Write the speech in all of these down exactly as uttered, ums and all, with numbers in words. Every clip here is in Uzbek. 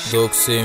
Doksim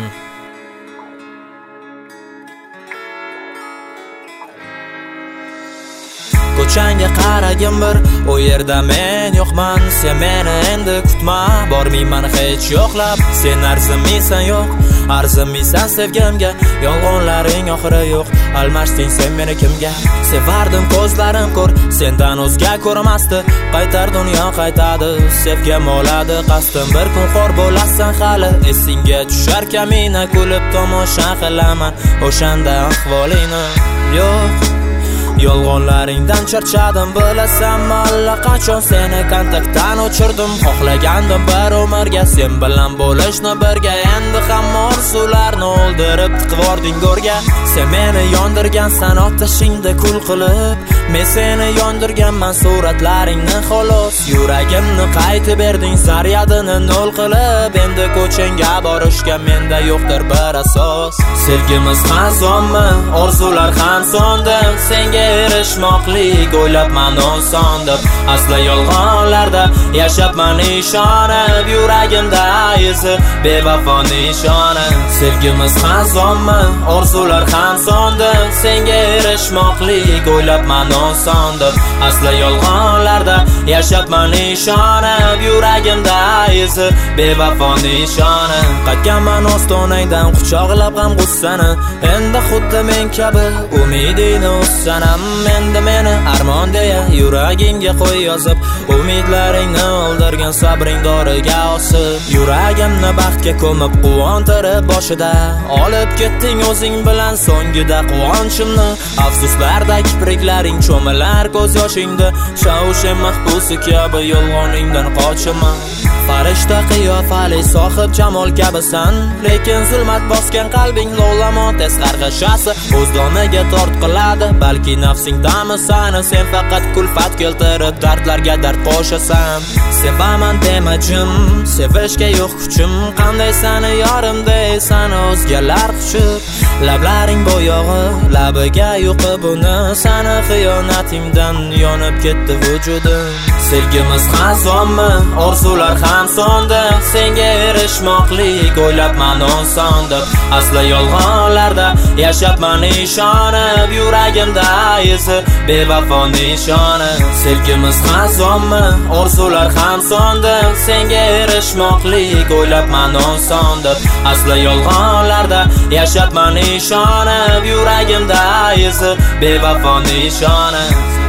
Ko'changga qaragim bir, o yerda men yo'qman. Sen meni endi kutma, bormayman hech yo'qlab. Sen arzimaysan yo'q, arzimaysan sevgimga. Yolg'onlaring oxiri yo'q, almashding sen meni kimga? Sevardim ko'zlarim ko'r, sendan o'zga ko'rmasdi. Qaytar dunyo qaytadi, sevgim oladi qasdim. Bir kun xor bo'lasan hali, esingga tushar kamina. Kulib tomosha qilaman o'shanda ahvolingni. Yo'q, yolg'onlaringdan charchadim, bilasanmi allaqachon seni kontaktdan o'chirdim. Xohlagandim bir umrga sen bilan bo'lishni birga. Endi hamma orzularni o'ldirib tiqvording go'rga. Sen meni yondirgansan otashingda kul qilib, men seni yondirganman suratlaringni xolos. Yuragimni qaytib berding zaryadini nol qilib. Endi ko'changga borishga menda yo'qdir bir asos. Sevgimiz xazonmi, orzular ham so'ndi. Senga erishmoqlik o'ylabman oson deb. Asli yolg'onlarda yashabman ishonib. Yuragimda izi bevafo nishoni. Sevgimiz xazonmi, orzular ham so'ndi. Senga erishmoqlik o'ylabman oson deb. Asli yolg'onlarda yashabman ishonib. Yuragimda izi bevafo nishoni. Qaytganman ostonangdan quchoqlab ham g'ussani. Endi xuddi men kabi umidingni ussanam. Endi meni armon deya yuragingga qo'y yozib. Umidlaringni o'ldirgan sabring doriga osib. Yuragimni baxtga ko'mib quvontirib boshida. Olib ketding o'zing bilan so'ngida quvonchimni. Afsuslarda kipriklaring cho'milar ko'z yoshingda. Shavshem mahbusi kabi yolg'oningdan qochaman. Farishta qiyofali sohib jamol kabisan, lekin zulmat bosgan qalbing lo'lamo tez qarg'ashasi. O'z domiga tort qiladi, balki nafsing dami sani. Sen faqat kulfat keltirib dardlarga dard qo'shasan. Sevaman demajim, sevishga yo'q kuchim. Qanday sani yorim deysan o'zgalar quchib. Lablaring bo'yog'i, labiga yuqib uni. Sani xiyonatingdan yonib ketdi vujudim. Sevgimiz xazonmi, orzular ham so'ndi. Senga erishmoqlik o'ylabman oson deb. Asli yolg'onlarda yashabman ishonib. Yuragimda izi bevafo nishoni. Sevgimiz xazonmi, orzular ham so'ndi. Senga erishmoqlik o'ylabman oson deb. Asli yolg'onlarda yashabman ishonib. Yuragimda izi bevafo nishoni.